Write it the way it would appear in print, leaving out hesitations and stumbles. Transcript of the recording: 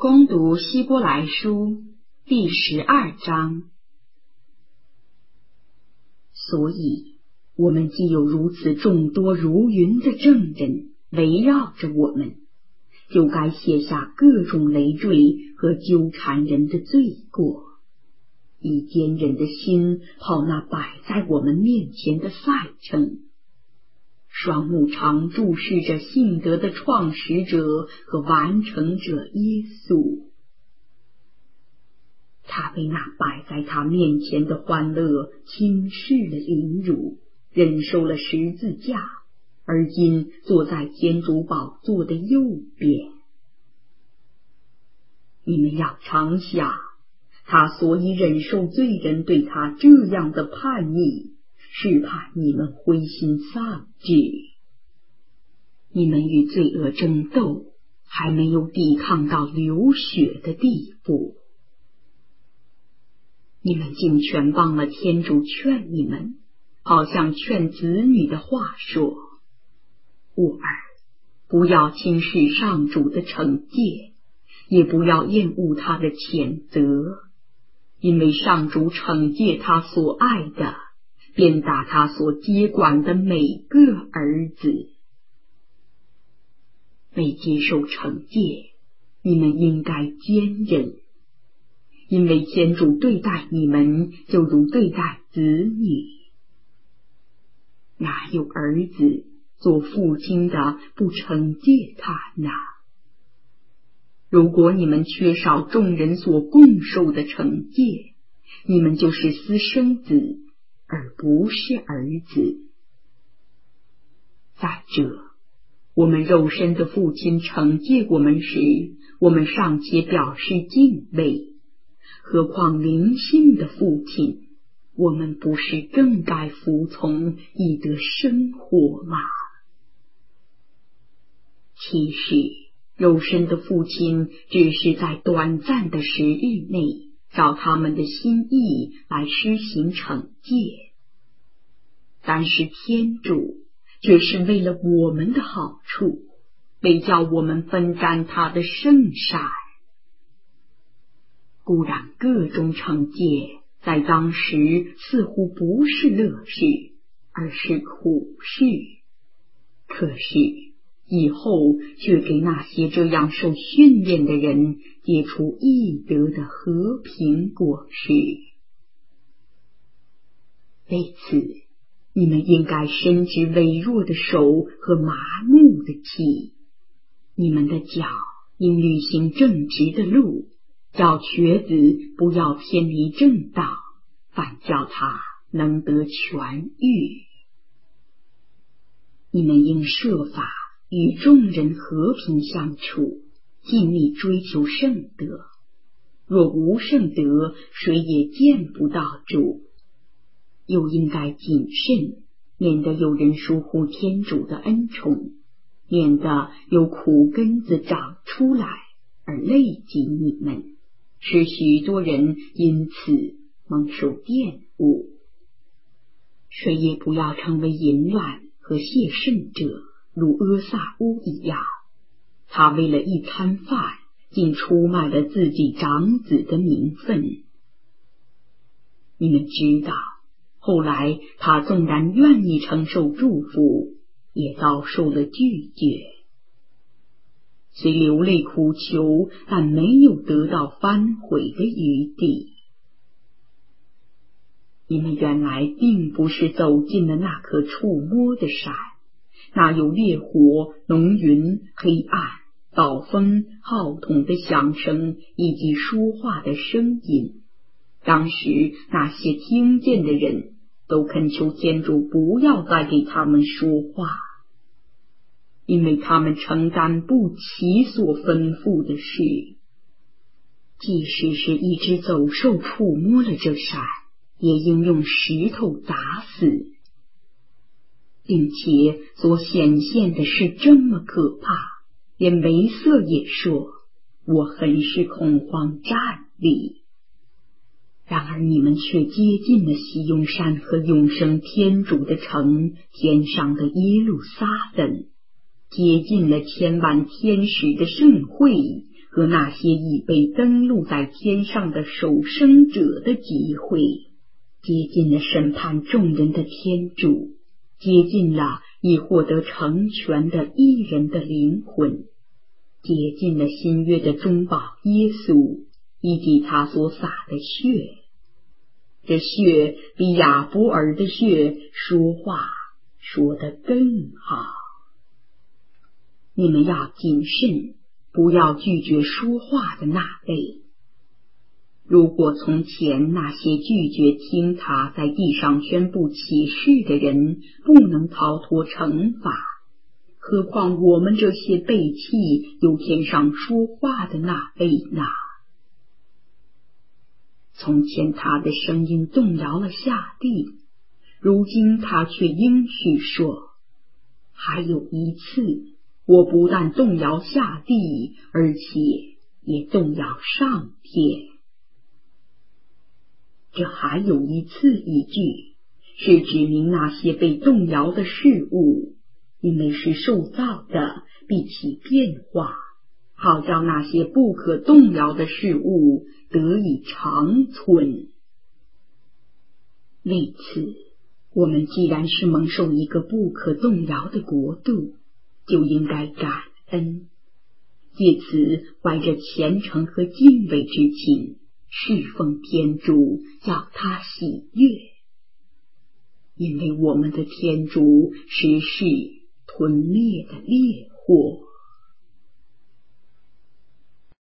攻读希伯来书第12章。所以我们既有如此众多如云的证人围绕着我们，就该卸下各种累赘和纠缠人的罪过，以坚忍的心跑那摆在我们面前的赛程，双目常注视着信德的创始者和完成者耶稣。他被那摆在他面前的欢乐轻视了凌辱，忍受了十字架，而今坐在天主宝座的右边。你们要常想，他所以忍受罪人对他这样的叛逆，是怕你们灰心丧志。你们与罪恶争斗，还没有抵抗到流血的地步。你们竟全忘了天主劝你们，好像劝子女的话说：我儿，不要轻视上主的惩戒，也不要厌恶他的谴责，因为上主惩戒他所爱的，鞭打他所接管的每个儿子。为接受惩戒，你们应该坚忍，因为天主对待你们就如对待子女。哪有儿子做父亲的不惩戒他呢？如果你们缺少众人所共受的惩戒，你们就是私生子，而不是儿子。再者，我们肉身的父亲惩戒我们时，我们尚且表示敬畏，何况灵性的父亲，我们不是更该服从，以得生活吗？其实肉身的父亲只是在短暂的时日内，照他们的心意来施行惩戒，但是天主却是为了我们的好处，为叫我们分沾他的圣善。固然各种惩戒在当时似乎不是乐事，而是苦事，可是以后却给那些这样受训练的人结出义德的和平果实。为此，你们应该伸直微弱的手和麻木的气，你们的脚应履行正直的路，叫瘸子不要偏离正道，反叫他能得痊愈。你们应设法与众人和平相处，尽力追求圣德。若无圣德，谁也见不到主。又应该谨慎，免得有人疏忽天主的恩宠，免得有苦根子长出来而累及你们，使许多人因此蒙受玷污。谁也不要成为淫乱和亵圣者，如阿撒乌一样，他为了一餐饭，竟出卖了自己长子的名分。你们知道，后来他纵然愿意承受祝福，也遭受了拒绝。虽流泪苦求，但没有得到反悔的余地。你们原来并不是走进了那棵触摸的山，那有烈火、浓云、黑暗、暴风、号筒的响声以及说话的声音。当时那些听见的人都恳求天主不要再给他们说话，因为他们承担不起所吩咐的事。即使是一只走兽触摸了这山，也应用石头砸死，并且所显现的是这么可怕，连梅瑟也说：我很是恐慌战栗。然而你们却接近了西雍山和永生天主的城，天上的耶路撒冷，接近了千万天使的盛会和那些已被登录在天上的守生者的集会，接近了审判众人的天主，接近了已获得成全的义人的灵魂，接近了新约的中保耶稣以及他所洒的血。这血比亚伯尔的血说话说得更好。你们要谨慎，不要拒绝说话的那类。如果从前那些拒绝听他在地上宣布启示的人不能逃脱惩罚，何况我们这些背弃由天上说话的那类呢？从前他的声音动摇了下地，如今他却应许说，还有一次，我不但动摇下地，而且也动摇上天。这还有一次一句，是指明那些被动摇的事物，因为是受造的，必起变化，好叫那些不可动摇的事物得以长存。为此，我们既然是蒙受一个不可动摇的国度，就应该感恩，借此怀着虔诚和敬畏之情侍奉天主，叫他喜悦。因为我们的天主实是吞灭的烈火。